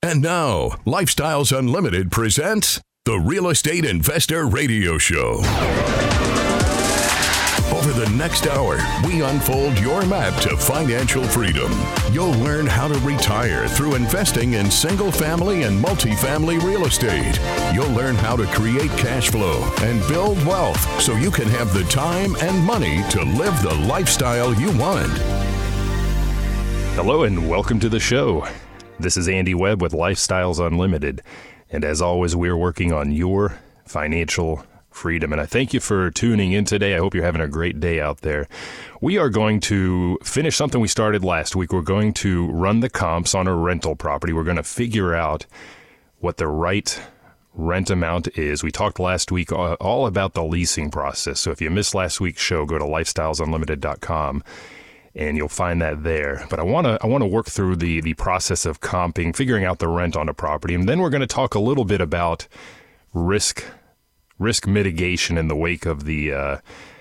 And now, Lifestyles Unlimited presents the Real Estate Investor Radio Show. Over the next hour, we unfold your map to financial freedom. You'll learn how to retire through investing in single-family and multifamily real estate. You'll learn how to create cash flow and build wealth so you can have the time and money to live the lifestyle you want. Hello and welcome to the show. This is Andy Webb with Lifestyles Unlimited. And as always, we're working on your financial freedom. And I thank you for tuning in today. I hope you're having a great day out there. We are going to finish something we started last week. We're going to run the comps on a rental property. We're going to figure out what the right rent amount is. We talked last week all about the leasing process. So if you missed last week's show, go to lifestylesunlimited.com and you'll find that there. But I want to work through the process of comping, figuring out the rent on a property. And then we're going to talk a little bit about risk mitigation in the wake of the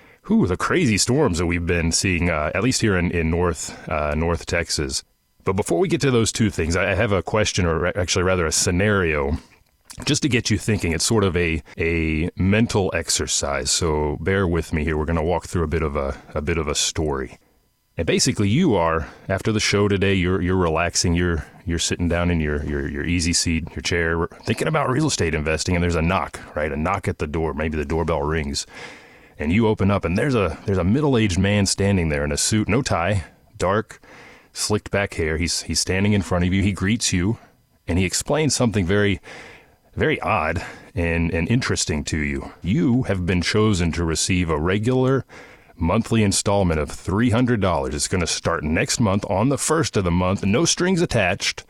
crazy storms that we've been seeing, at least here in North Texas. But before we get to those two things, I have a question, or actually rather a scenario, just to get you thinking. It's sort of a mental exercise. So bear with me here. We're going to walk through a bit of a story. And basically, you are, after the show today, you're relaxing, you're sitting down in your easy seat, your chair, thinking about real estate investing, and there's a knock, right? A knock at the door. Maybe the doorbell rings, and you open up, and there's a middle-aged man standing there in a suit, no tie, dark, slicked back hair. He's standing in front of you. He greets you, and he explains something very, very odd and interesting to you. You have been chosen to receive a regular monthly installment of $300. It's going to start next month on the first of the month. No strings attached,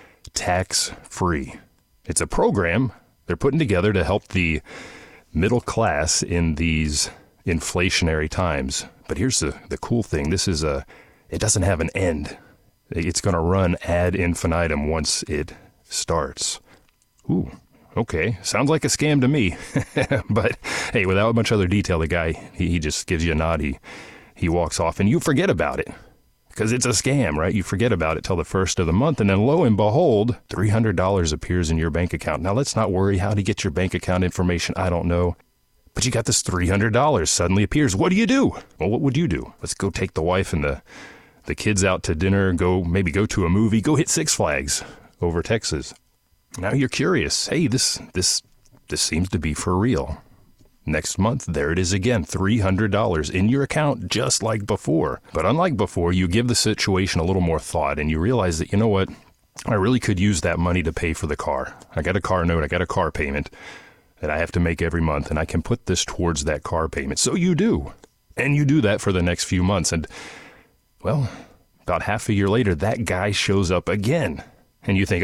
tax-free. It's a program they're putting together to help the middle class in these inflationary times. But here's the cool thing. It doesn't have an end. It's going to run ad infinitum once it starts. Ooh. Okay, sounds like a scam to me. But hey, without much other detail, the guy, he just gives you a nod. He walks off and you forget about it because it's a scam, right? You forget about it till the first of the month, and then lo and behold, $300 appears in your bank account. Now, let's not worry how to get your bank account information. I don't know. But you got this $300 suddenly appears. What do you do? Well, what would you do? Let's go take the wife and the kids out to dinner, maybe go to a movie, go hit Six Flags over Texas. Now you're curious. Hey, this seems to be for real. Next month, there it is again, $300 in your account, just like before. But unlike before, you give the situation a little more thought, and you realize that, you know what, I really could use that money to pay for the car. I got a car note, I got a car payment that I have to make every month, and I can put this towards that car payment. So you do. And you do that for the next few months. And, well, about half a year later, that guy shows up again. And you think,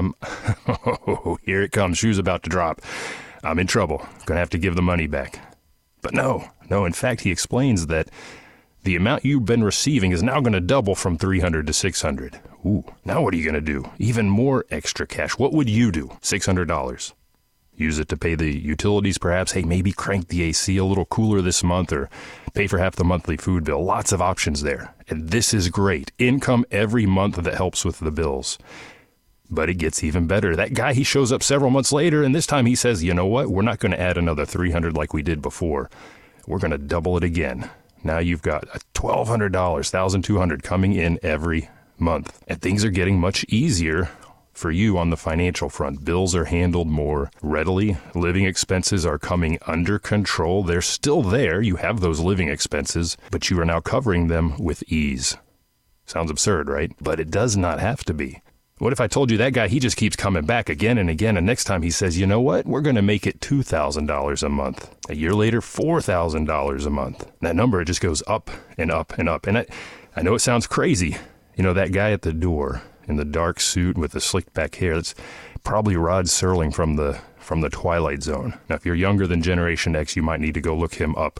here it comes, shoe's about to drop. I'm in trouble, going to have to give the money back. But no, in fact, he explains that the amount you've been receiving is now going to double from $300 to $600. Ooh, now what are you going to do? Even more extra cash. What would you do? $600. Use it to pay the utilities, perhaps. Hey, maybe crank the AC a little cooler this month, or pay for half the monthly food bill. Lots of options there. And this is great. Income every month that helps with the bills. But it gets even better. That guy, he shows up several months later, and this time he says, you know what? We're not going to add another $300 like we did before. We're going to double it again. Now you've got $1,200, $1,200 coming in every month. And things are getting much easier for you on the financial front. Bills are handled more readily. Living expenses are coming under control. They're still there. You have those living expenses, but you are now covering them with ease. Sounds absurd, right? But it does not have to be. What if I told you that guy, he just keeps coming back again and again, and next time he says, you know what, we're going to make it $2,000 a month. A year later, $4,000 a month. That number, it just goes up and up and up. And I know it sounds crazy. You know, that guy at the door in the dark suit with the slicked back hair, that's probably Rod Serling from the Twilight Zone. Now, if you're younger than Generation X, you might need to go look him up.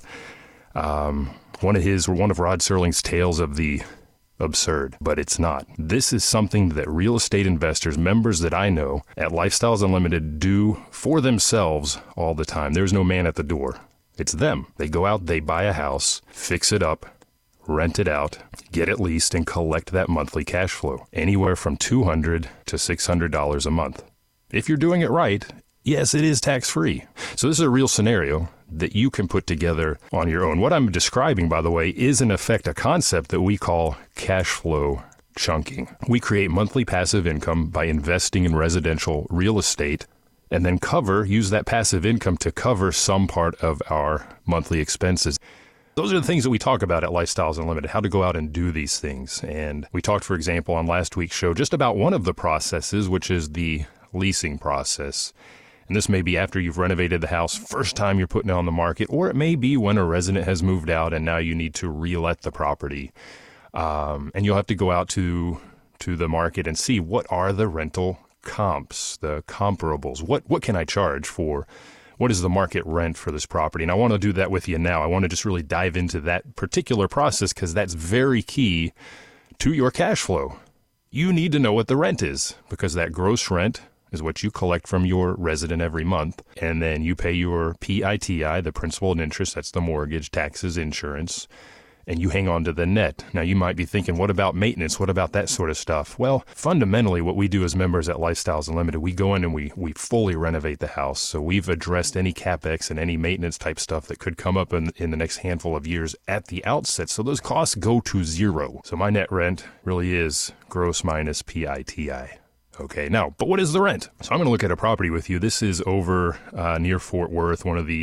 One of Rod Serling's tales of the absurd, but it's not. This is something that real estate investors, members that I know at Lifestyles Unlimited, do for themselves all the time. There's no man at the door. It's them. They go out, they buy a house, fix it up, rent it out, get it leased, and collect that monthly cash flow, anywhere from $200 to $600 a month. If you're doing it right, yes, it is tax-free. So this is a real scenario that you can put together on your own. What I'm describing, by the way, is in effect a concept that we call cash flow chunking. We create monthly passive income by investing in residential real estate and then use that passive income to cover some part of our monthly expenses. Those are the things that we talk about at Lifestyles Unlimited, how to go out and do these things. And we talked, for example, on last week's show just about one of the processes, which is the leasing process. And this may be after you've renovated the house, first time you're putting it on the market, or it may be when a resident has moved out and now you need to re-let the property. And you'll have to go out to the market and see what are the rental comps, the comparables. What can I charge for? What is the market rent for this property? And I want to do that with you now. I want to just really dive into that particular process because that's very key to your cash flow. You need to know what the rent is because that gross rent is what you collect from your resident every month. And then you pay your PITI, the principal and interest, that's the mortgage, taxes, insurance, and you hang on to the net. Now, you might be thinking, what about maintenance? What about that sort of stuff? Well, fundamentally, what we do as members at Lifestyles Unlimited, we go in and we fully renovate the house. So we've addressed any CapEx and any maintenance type stuff that could come up in the next handful of years at the outset. So those costs go to zero. So my net rent really is gross minus PITI. Okay, now, but what is the rent? So I'm going to look at a property with you. This is over near Fort Worth, one of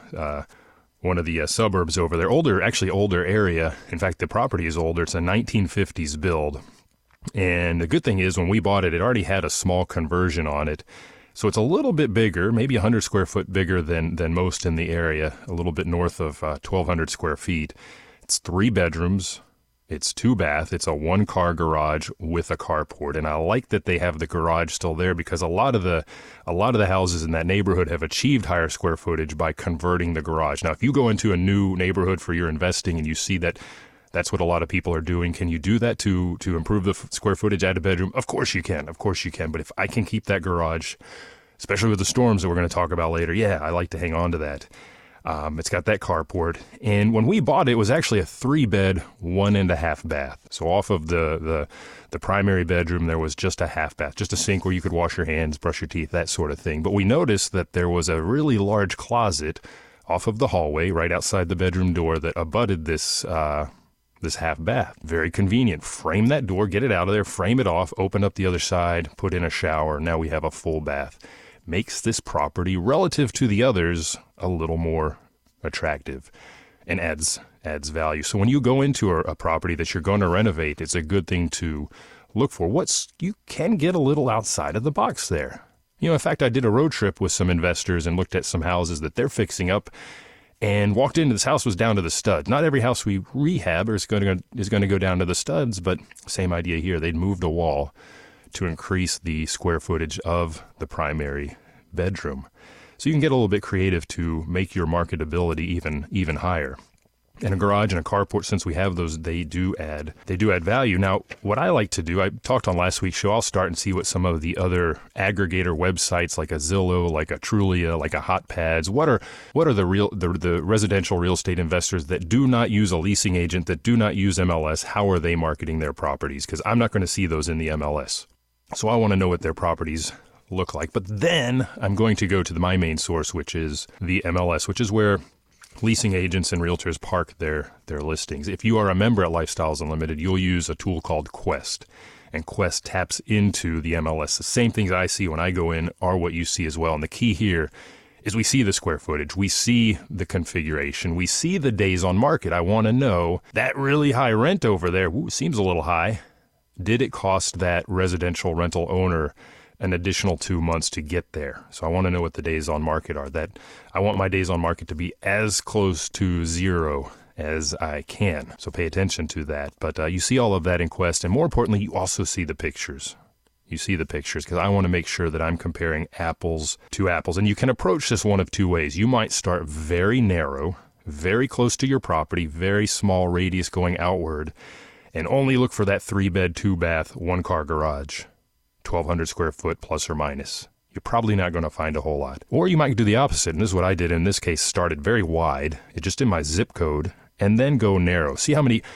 the suburbs over there. Older area. In fact, the property is older. It's a 1950s build. And the good thing is when we bought it, it already had a small conversion on it. So it's a little bit bigger, maybe 100 square foot bigger than most in the area, a little bit north of 1,200 square feet. It's 3 bedrooms. It's 2 bath. It's a 1-car garage with a carport. And I like that they have the garage still there because a lot of the houses in that neighborhood have achieved higher square footage by converting the garage. Now, if you go into a new neighborhood for your investing and you see that that's what a lot of people are doing, can you do that to improve the square footage, add a bedroom? Of course you can. Of course you can. But if I can keep that garage, especially with the storms that we're going to talk about later, yeah, I like to hang on to that. It's got that carport. And when we bought it, it was actually a 3-bed, 1.5 bath. So off of the primary bedroom, there was just a half bath, just a sink where you could wash your hands, brush your teeth, that sort of thing. But we noticed that there was a really large closet off of the hallway right outside the bedroom door that abutted this half bath. Very convenient. Frame that door, get it out of there, frame it off, open up the other side, put in a shower. Now we have a full bath. Makes this property, relative to the others, a little more attractive and adds value. So when you go into a property that you're going to renovate, it's a good thing to look for. You can get a little outside of the box there. In fact, I did a road trip with some investors and looked at some houses that they're fixing up and walked into this house was down to the studs. Not every house we rehab is going to go down to the studs, but same idea here. They'd moved a wall to increase the square footage of the primary bedroom. So you can get a little bit creative to make your marketability even higher. And a garage and a carport, since we have those, they do add value. Now, what I like to do, I talked on last week's show, I'll start and see what some of the other aggregator websites like a Zillow, like a Trulia, like a HotPads, what are the residential real estate investors that do not use a leasing agent, that do not use MLS, how are they marketing their properties? Because I'm not going to see those in the MLS. So I want to know what their properties look like. But then I'm going to go to my main source, which is the MLS, which is where leasing agents and realtors park their listings. If you are a member at Lifestyles Unlimited, you'll use a tool called Quest. And Quest taps into the MLS. The same things I see when I go in are what you see as well. And the key here is we see the square footage, we see the configuration, we see the days on market. I want to know that really high rent over there, seems a little high. Did it cost that residential rental owner an additional 2 months to get there? So I want to know what the days on market are. That I want my days on market to be as close to zero as I can. So pay attention to that. But you see all of that in Quest. And more importantly, you also see the pictures. You see the pictures because I want to make sure that I'm comparing apples to apples. And you can approach this one of 2 ways. You might start very narrow, very close to your property, very small radius going outward, and only look for that 3-bed, 2-bath, 1-car garage, 1,200 square foot plus or minus. You're probably not going to find a whole lot. Or you might do the opposite, and this is what I did in this case, started very wide, just in my zip code, and then go narrow. See how many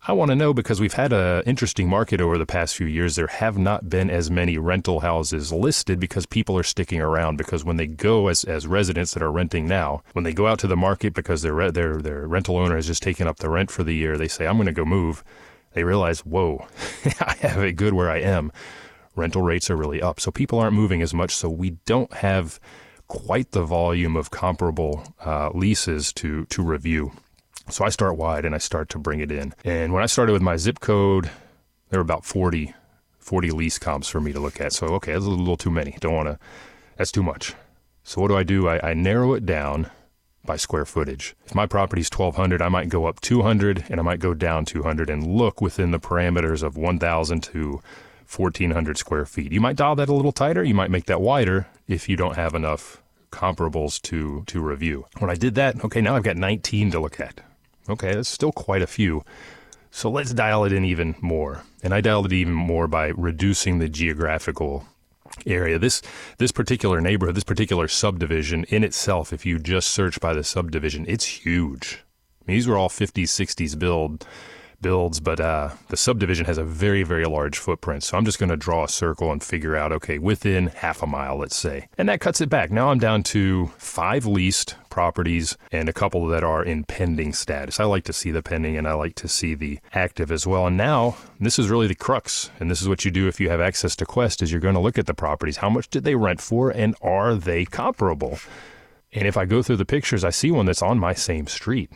I want to know because we've had an interesting market over the past few years. There have not been as many rental houses listed because people are sticking around, because when they go as residents that are renting now, when they go out to the market because their rental owner has just taken up the rent for the year, they say, I'm going to go move. They realize, whoa, I have it good where I am. Rental rates are really up. So people aren't moving as much. So we don't have quite the volume of comparable leases to review. So I start wide and I start to bring it in. And when I started with my zip code, there were about 40 lease comps for me to look at. So, okay, that's a little too many. That's too much. So what do? I narrow it down by square footage. If my property's 1,200, I might go up 200 and I might go down 200 and look within the parameters of 1,000 to 1,400 square feet. You might dial that a little tighter. You might make that wider if you don't have enough comparables to review. When I did that, okay, now I've got 19 to look at. Okay, that's still quite a few. So let's dial it in even more. And I dialed it even more by reducing the geographical area. This particular neighborhood, this particular subdivision in itself, if you just search by the subdivision, it's huge. I mean, these were all 50s, 60s builds, but the subdivision has a very, very large footprint. So I'm just going to draw a circle and figure out, okay, within half a mile, let's say. And that cuts it back. Now I'm down to 5 leased properties and a couple that are in pending status. I like to see the pending and I like to see the active as well. And now this is really the crux. And this is what you do if you have access to Quest, is you're going to look at the properties. How much did they rent for and are they comparable? And if I go through the pictures, I see one that's on my same street.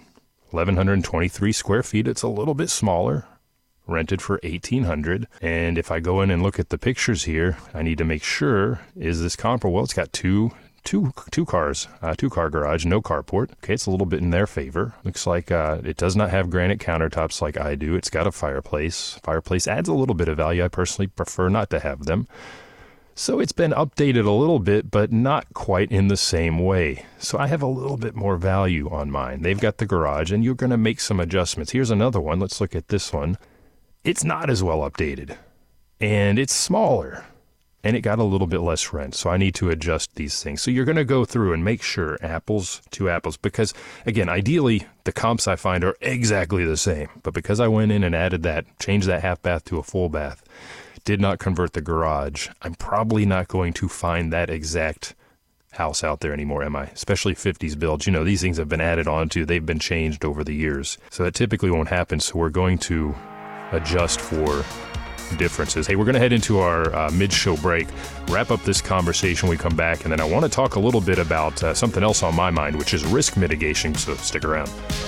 1,123 square feet. It's a little bit smaller, rented for $1,800. And if I go in and look at the pictures here, I need to make sure, is this comparable? Well, it's got two cars, 2-car garage, no carport. Okay, it's a little bit in their favor. Looks like it does not have granite countertops like I do. It's got a fireplace. Fireplace adds a little bit of value. I personally prefer not to have them. So it's been updated a little bit, but not quite in the same way. So I have a little bit more value on mine. They've got the garage, and you're going to make some adjustments. Here's another one. Let's look at this one. It's not as well updated, and it's smaller, and it got a little bit less rent. So I need to adjust these things. So you're going to go through and make sure apples to apples, because, again, ideally, the comps I find are exactly the same. But because I went in and added that, changed that half bath to a full bath, did not convert the garage, I'm probably not going to find that exact house out there anymore, am I? Especially 50s builds. You know, these things have been added on to, they've been changed over the years. So that typically won't happen. So we're going to adjust for differences. Hey, we're going to head into our mid-show break, wrap up this conversation when we come back, and then I want to talk a little bit about something else on my mind, which is risk mitigation. So stick around.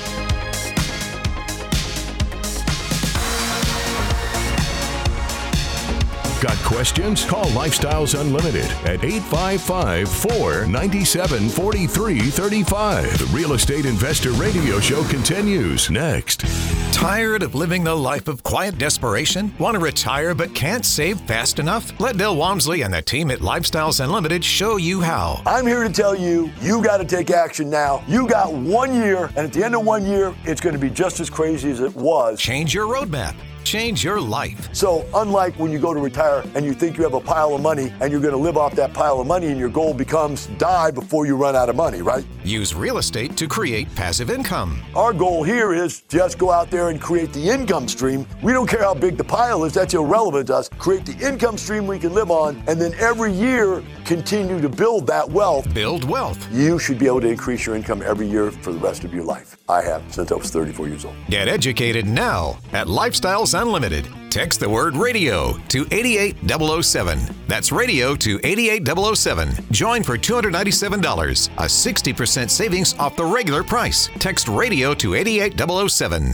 Got questions? Call Lifestyles Unlimited at 855-497-4335. The Real Estate Investor Radio Show continues next. Tired of living the life of quiet desperation? Want to retire but can't save fast enough? Let Bill Walmsley and the team at Lifestyles Unlimited show you how. I'm here to tell you, you got to take action now. You got 1 year, and at the end of 1 year, it's going to be just as crazy as it was. Change your roadmap. Change your life. So unlike when you go to retire and you think you have a pile of money and you're going to live off that pile of money and your goal becomes die before you run out of money, right? Use real estate to create passive income. Our goal here is just go out there and create the income stream. We don't care how big the pile is. That's irrelevant to us. Create the income stream we can live on, and then every year continue to build that wealth. Build wealth. You should be able to increase your income every year for the rest of your life. I have since I was 34 years old. Get educated now at Lifestyles Unlimited. Text the word radio to 88007. That's radio to 88007. Join for $297, a 60% savings off the regular price. Text radio to 88007.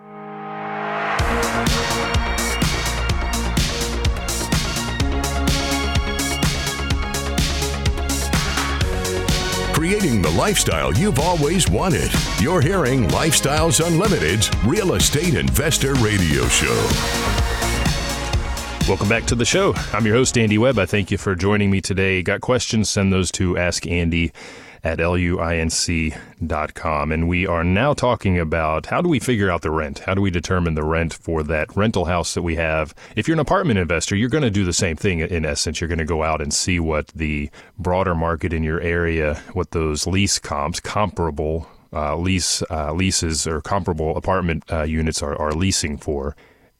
Creating the lifestyle you've always wanted. You're hearing Lifestyles Unlimited's Real Estate Investor Radio Show. Welcome back to the show. I'm your host, Andy Webb. I thank you for joining me today. Got questions? Send those to askandy@luinc.com. And we are now talking about how do we figure out the rent? How do we determine the rent for that rental house that we have? If you're an apartment investor, you're going to do the same thing in essence. You're going to go out and see what the broader market in your area, what those lease comps, comparable leases or comparable apartment units are leasing for.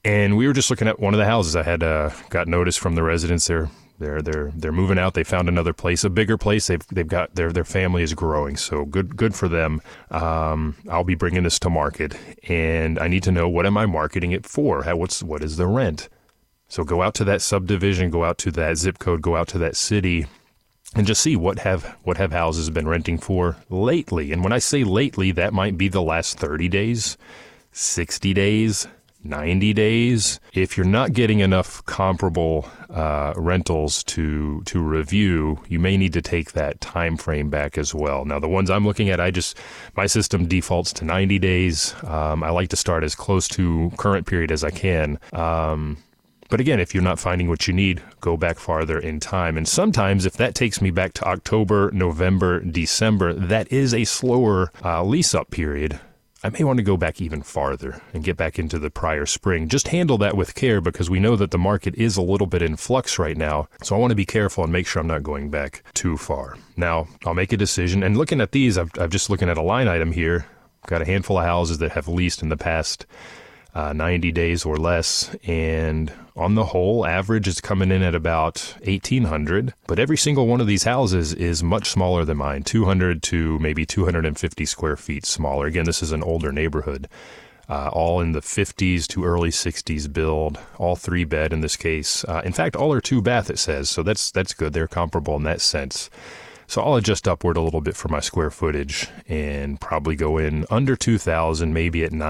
And we were just looking at one of the houses. I had got notice from the residents. They're moving out. They found another place, a bigger place. They've got their family is growing, so good for them. I'll be bringing this to market, and I need to know, what am I marketing it for? What is the rent? So go out to that subdivision, go out to that zip code, go out to that city, and just see what have houses been renting for lately. And when I say lately, that might be the last 30 days, 60 days, 90 days. If you're not getting enough comparable rentals to review, you may need to take that time frame back as well. Now, the ones I'm looking at, my system defaults to 90 days. I like to start as close to current period as I can. But again, if you're not finding what you need, go back farther in time. And sometimes if that takes me back to October, November, December, that is a slower lease-up period. I may want to go back even farther and get back into the prior spring. Just handle that with care, because we know that the market is a little bit in flux right now. So I want to be careful and make sure I'm not going back too far. Now, I'll make a decision. And looking at these, I'm just looking at a line item here. I've got a handful of houses that have leased in the past 90 days or less, and on the whole, average is coming in at about 1,800, but every single one of these houses is much smaller than mine, 200 to maybe 250 square feet smaller. Again, this is an older neighborhood, all in the 50s to early 60s build, all 3-bed in this case. In fact, all are 2-bath, it says, so that's good. They're comparable in that sense. So I'll adjust upward a little bit for my square footage and probably go in under 2,000, maybe at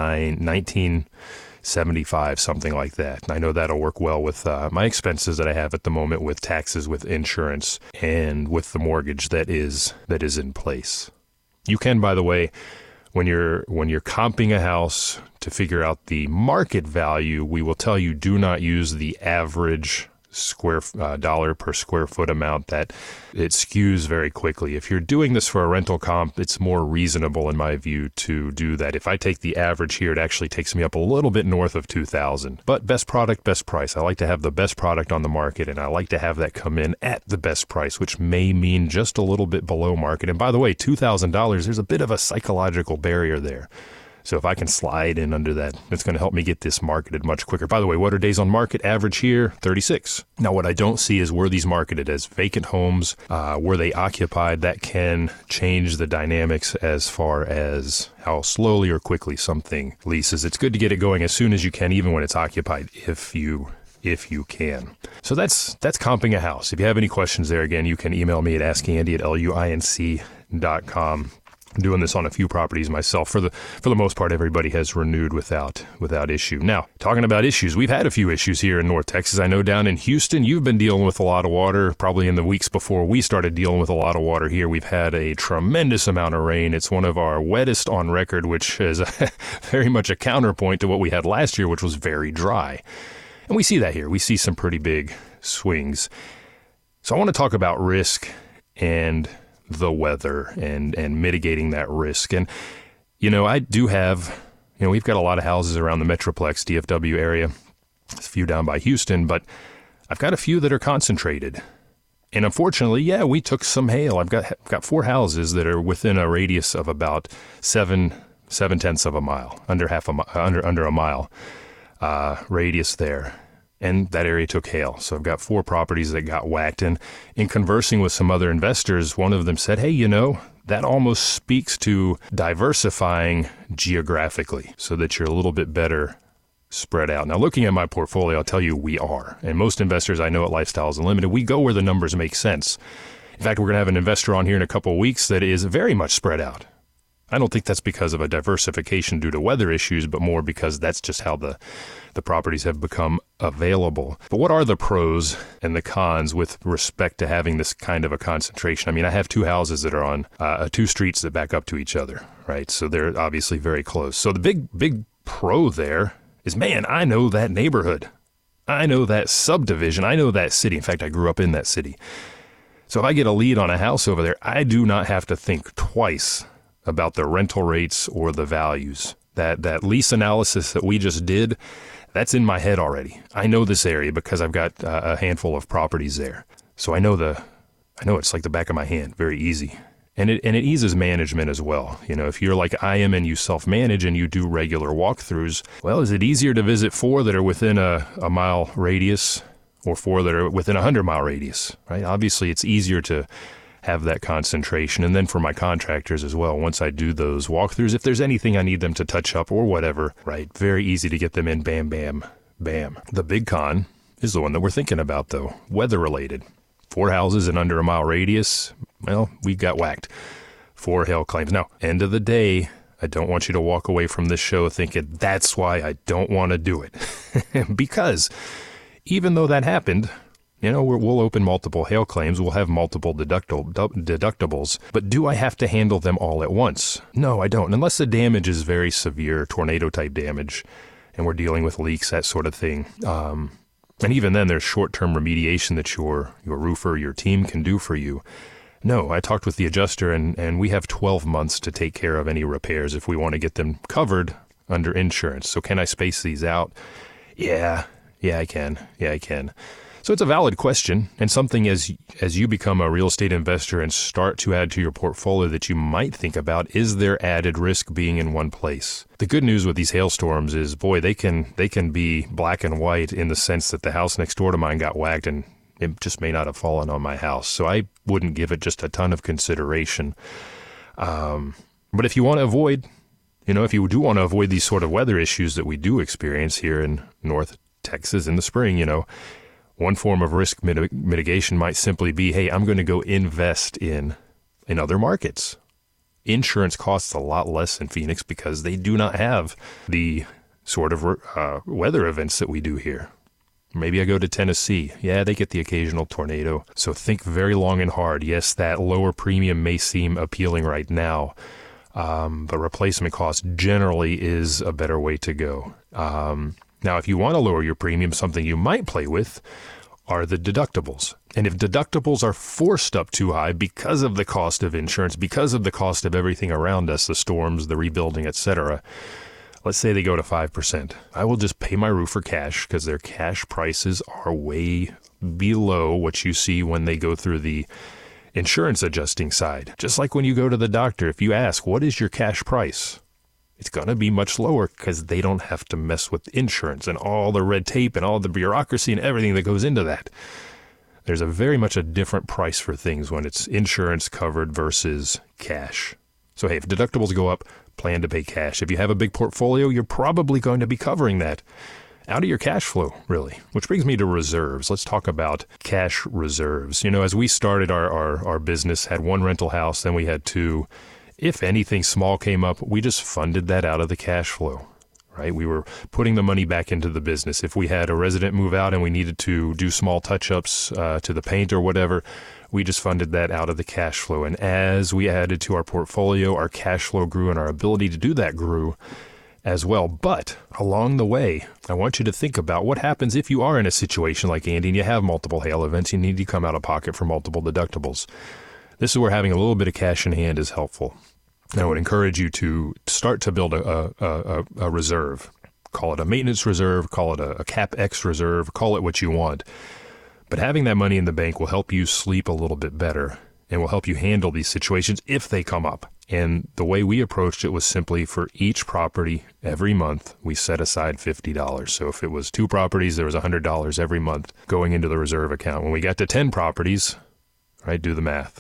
1975, something like that. And I know that'll work well with my expenses that I have at the moment, with taxes, with insurance, and with the mortgage that is in place. You can, by the way, when you're comping a house to figure out the market value, we will tell you, do not use the average dollar per square foot amount. That it skews very quickly. If you're doing this for a rental comp, it's more reasonable in my view to do that. If I take the average here, it actually takes me up a little bit north of 2,000. But best product, best price. I like to have the best product on the market, and I like to have that come in at the best price, which may mean just a little bit below market. And by the way, $2,000, there's a bit of a psychological barrier there. So if I can slide in under that, it's going to help me get this marketed much quicker. By the way, what are days on market? Average here, 36. Now, what I don't see is, were these marketed as vacant homes? Were they occupied? That can change the dynamics as far as how slowly or quickly something leases. It's good to get it going as soon as you can, even when it's occupied, if you can. So that's comping a house. If you have any questions there, again, you can email me at askandy@luinc.com. I'm doing this on a few properties myself. For the most part, everybody has renewed without issue. Now, talking about issues, we've had a few issues here in North Texas. I know down in Houston, you've been dealing with a lot of water. Probably in the weeks before we started dealing with a lot of water here, we've had a tremendous amount of rain. It's one of our wettest on record, which is very much a counterpoint to what we had last year, which was very dry. And we see that here. We see some pretty big swings. So I want to talk about risk and the weather and mitigating that risk. And, I do have, we've got a lot of houses around the Metroplex, DFW area, a few down by Houston, but I've got a few that are concentrated. And unfortunately, we took some hail. I've got 4 houses that are within a radius of about 7/10 of a mile, under a mile radius there. And that area took hail. So I've got 4 properties that got whacked. And in conversing with some other investors, one of them said, hey, that almost speaks to diversifying geographically so that you're a little bit better spread out. Now, looking at my portfolio, I'll tell you we are. And most investors I know at Lifestyles Unlimited, we go where the numbers make sense. In fact, we're going to have an investor on here in a couple of weeks that is very much spread out. I don't think that's because of a diversification due to weather issues, but more because that's just how the properties have become available. But what are the pros and the cons with respect to having this kind of a concentration? I mean, I have 2 houses that are on 2 streets that back up to each other, right? So they're obviously very close. So the big pro there is, man, I know that neighborhood. I know that subdivision. I know that city. In fact, I grew up in that city. So if I get a lead on a house over there, I do not have to think twice about the rental rates or the values. That lease analysis that we just did, that's in my head already. I know this area because I've got a handful of properties there. So I know it's like the back of my hand, very easy. And it eases management as well. You know, if you're like I am and you self-manage and you do regular walkthroughs, well, is it easier to visit 4 that are within a mile radius or 4 that are within a 100-mile radius, right? Obviously, it's easier to have that concentration. And then for my contractors as well, once I do those walkthroughs, if there's anything I need them to touch up or whatever, right, very easy to get them in, bam, bam, bam. The big con is the one that we're thinking about, though, weather-related. 4 houses in under a mile radius, well, we got whacked. 4 hail claims. Now, end of the day, I don't want you to walk away from this show thinking that's why I don't want to do it. Because even though that happened, you know, we'll open multiple hail claims, we'll have multiple deductibles, but do I have to handle them all at once? No, I don't, unless the damage is very severe, tornado-type damage, and we're dealing with leaks, that sort of thing. And even then, there's short-term remediation that your roofer, your team can do for you. No, I talked with the adjuster, and we have 12 months to take care of any repairs if we want to get them covered under insurance. So can I space these out? Yeah, I can. So it's a valid question, and something as you become a real estate investor and start to add to your portfolio that you might think about, is there added risk being in one place? The good news with these hailstorms is, boy, they can be black and white in the sense that the house next door to mine got whacked and it just may not have fallen on my house. So I wouldn't give it just a ton of consideration. But if you want to avoid, if you do want to avoid these sort of weather issues that we do experience here in North Texas in the spring, one form of risk mitigation might simply be, hey, I'm going to go invest in other markets. Insurance costs a lot less in Phoenix because they do not have the sort of weather events that we do here. Maybe I go to Tennessee. Yeah, they get the occasional tornado. So think very long and hard. Yes, that lower premium may seem appealing right now, but replacement cost generally is a better way to go. Now, if you want to lower your premium, something you might play with are the deductibles. And if deductibles are forced up too high because of the cost of insurance, because of the cost of everything around us, the storms, the rebuilding, etc., let's say they go to 5%. I will just pay my roofer cash because their cash prices are way below what you see when they go through the insurance adjusting side. Just like when you go to the doctor, if you ask, what is your cash price? It's going to be much lower because they don't have to mess with insurance and all the red tape and all the bureaucracy and everything that goes into that. There's very much a different price for things when it's insurance covered versus cash. So, hey, if deductibles go up, plan to pay cash. If you have a big portfolio, you're probably going to be covering that out of your cash flow, really. Which brings me to reserves. Let's talk about cash reserves. As we started our business, had 1 rental house, then we had 2. If anything small came up, we just funded that out of the cash flow, right? We were putting the money back into the business. If we had a resident move out and we needed to do small touch-ups to the paint or whatever, we just funded that out of the cash flow. And as we added to our portfolio, our cash flow grew and our ability to do that grew as well. But along the way, I want you to think about what happens if you are in a situation like Andy and you have multiple hail events, you need to come out of pocket for multiple deductibles. This is where having a little bit of cash in hand is helpful. I would encourage you to start to build a reserve. Call it a maintenance reserve, call it a CapEx reserve, call it what you want. But having that money in the bank will help you sleep a little bit better and will help you handle these situations if they come up. And the way we approached it was simply for each property every month, we set aside $50. So if it was 2 properties, there was $100 every month going into the reserve account. When we got to 10 properties, right, do the math,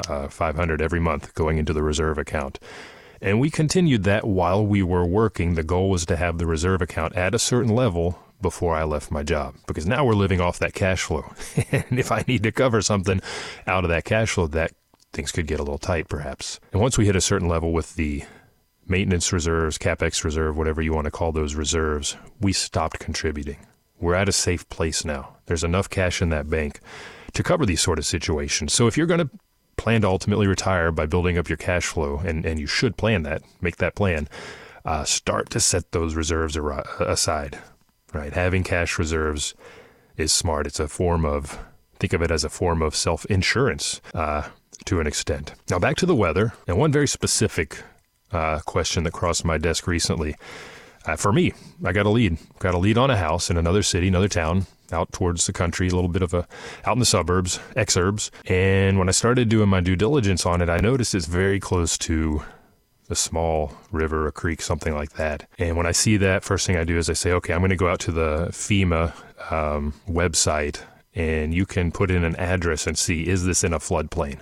500 every month going into the reserve account. And we continued that while we were working. The goal was to have the reserve account at a certain level before I left my job, because now we're living off that cash flow. And if I need to cover something out of that cash flow, that things could get a little tight perhaps. And once we hit a certain level with the maintenance reserves, CapEx reserve, whatever you want to call those reserves, we stopped contributing. We're at a safe place now. There's enough cash in that bank to cover these sort of situations. So if you're going to plan to ultimately retire by building up your cash flow, and you should plan that, make that plan, start to set those reserves aside, right? Having cash reserves is smart. It's think of it as a form of self-insurance to an extent. Now back to the weather, and one very specific question that crossed my desk recently. For me, I got a lead on a house in another city, another town, out towards the country, a little bit of out in the suburbs, exurbs. And when I started doing my due diligence on it, I noticed it's very close to a small river, a creek, something like that. And when I see that, first thing I do is I say, okay, I'm going to go out to the FEMA website, and you can put in an address and see, is this in a floodplain,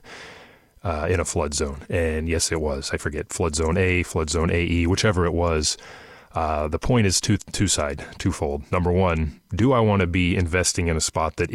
in a flood zone? And yes, it was. I forget, flood zone A, flood zone AE, whichever it was. The point is twofold. Number one, do I want to be investing in a spot that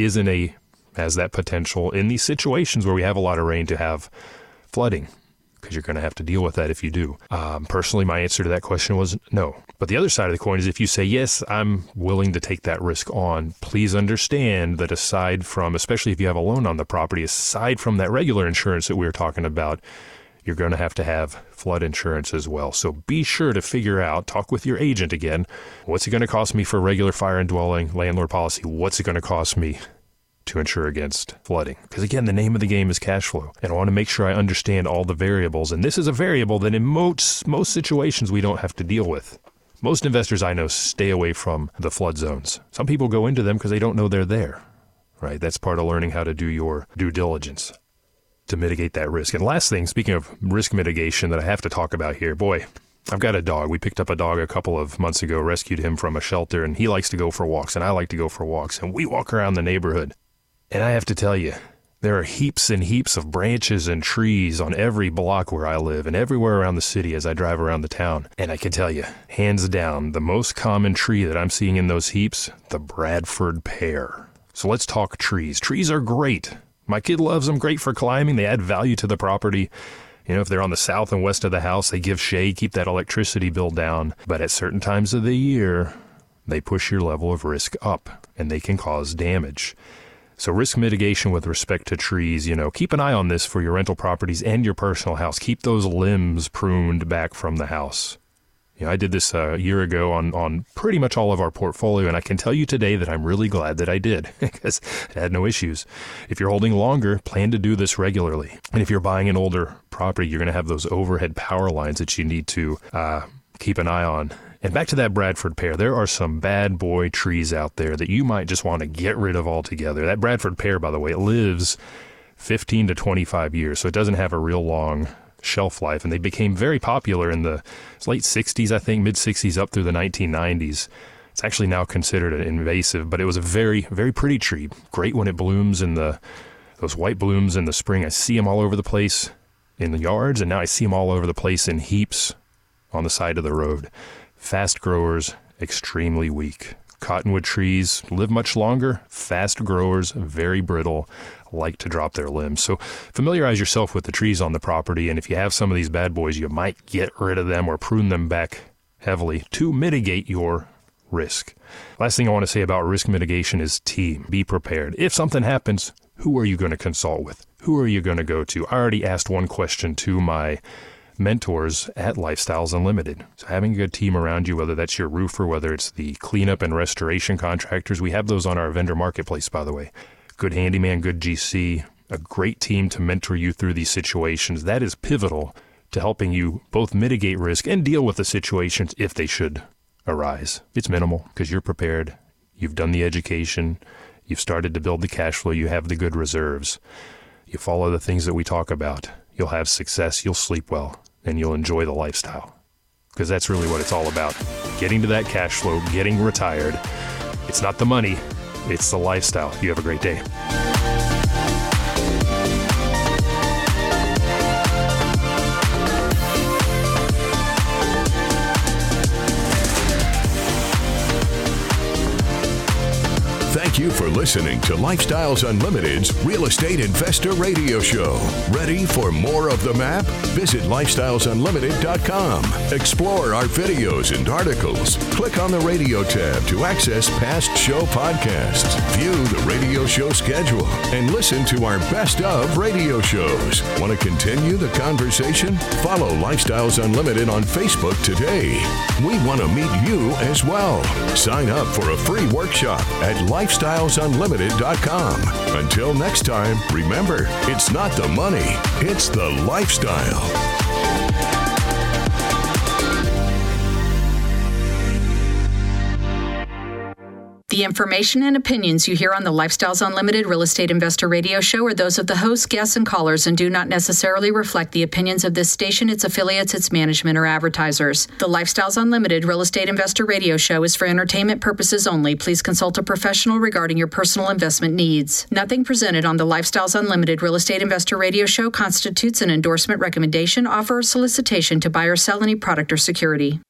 has that potential in these situations where we have a lot of rain to have flooding? Because you're going to have to deal with that if you do. Personally, my answer to that question was no. But the other side of the coin is if you say, yes, I'm willing to take that risk on, please understand that aside from, especially if you have a loan on the property, aside from that regular insurance that we were talking about, you're going to have flood insurance as well. So be sure to figure out, talk with your agent again, what's it going to cost me for regular fire and dwelling landlord policy? What's it going to cost me to insure against flooding? Because again, the name of the game is cash flow. And I want to make sure I understand all the variables. And this is a variable that in most situations we don't have to deal with. Most investors I know stay away from the flood zones. Some people go into them because they don't know they're there, right? That's part of learning how to do your due diligence to mitigate that risk. And last thing, speaking of risk mitigation that I have to talk about here, boy, I've got a dog. We picked up a dog a couple of months ago, rescued him from a shelter, and he likes to go for walks, and I like to go for walks, and we walk around the neighborhood. And I have to tell you, there are heaps and heaps of branches and trees on every block where I live and everywhere around the city as I drive around the town. And I can tell you, hands down, the most common tree that I'm seeing in those heaps, the Bradford pear. So let's talk trees. Trees are great. My kid loves them, great for climbing. They add value to the property. You know, if they're on the south and west of the house, they give shade, keep that electricity bill down. But at certain times of the year, they push your level of risk up, and they can cause damage. So risk mitigation with respect to trees, keep an eye on this for your rental properties and your personal house. Keep those limbs pruned back from the house. I did this a year ago on pretty much all of our portfolio, and I can tell you today that I'm really glad that I did because it had no issues. If you're holding longer, plan to do this regularly. And if you're buying an older property, you're going to have those overhead power lines that you need to keep an eye on. And back to that Bradford pear, there are some bad boy trees out there that you might just want to get rid of altogether. That Bradford pear, by the way, it lives 15 to 25 years, so it doesn't have a real long shelf life. And they became very popular in the late 60s, I think, mid-60s up through the 1990s. It's actually now considered an invasive, but it was a very, very pretty tree. Great when it blooms those white blooms in the spring. I see them all over the place in the yards, and now I see them all over the place in heaps on the side of the road. Fast growers, extremely weak. Cottonwood trees live much longer. Fast growers, very brittle, like to drop their limbs. So familiarize yourself with the trees on the property, and if you have some of these bad boys, you might get rid of them or prune them back heavily to mitigate your risk. Last thing I want to say about risk mitigation is team. Be prepared. If something happens, who are you going to consult with? Who are you going to go to? I already asked one question to my mentors at Lifestyles Unlimited. So having a good team around you, whether that's your roofer, whether it's the cleanup and restoration contractors, we have those on our vendor marketplace, by the way. Good handyman, good GC, a great team to mentor you through these situations. That is pivotal to helping you both mitigate risk and deal with the situations if they should arise. It's minimal because you're prepared. You've done the education. You've started to build the cash flow. You have the good reserves. You follow the things that we talk about. You'll have success. You'll sleep well. And you'll enjoy the lifestyle. Because that's really what it's all about. Getting to that cash flow, getting retired. It's not the money, it's the lifestyle. You have a great day. Thank you for listening to Lifestyles Unlimited's Real Estate Investor Radio Show. Ready for more of the map? Visit lifestylesunlimited.com. Explore our videos and articles. Click on the radio tab to access past show podcasts. View the radio show schedule and listen to our best of radio shows. Want to continue the conversation? Follow Lifestyles Unlimited on Facebook today. We want to meet you as well. Sign up for a free workshop at lifestylesunlimited.com. Until next time, remember, it's not the money, it's the lifestyle. The information and opinions you hear on the Lifestyles Unlimited Real Estate Investor Radio Show are those of the hosts, guests, and callers and do not necessarily reflect the opinions of this station, its affiliates, its management, or advertisers. The Lifestyles Unlimited Real Estate Investor Radio Show is for entertainment purposes only. Please consult a professional regarding your personal investment needs. Nothing presented on the Lifestyles Unlimited Real Estate Investor Radio Show constitutes an endorsement, recommendation, offer, or solicitation to buy or sell any product or security.